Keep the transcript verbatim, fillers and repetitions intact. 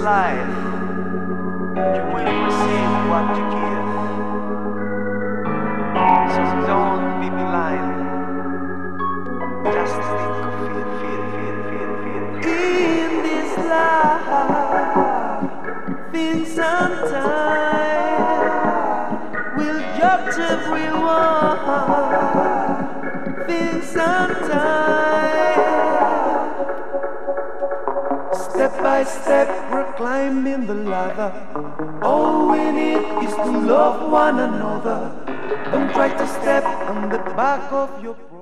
life, you will receive what you give. So don't be blind. Just think of it, feel, feel, feel, feel. In this life, things sometimes will judge everyone. Things sometimes, step by step, we're climbing the ladder. All we need is to love one another. Don't try to step on the back of your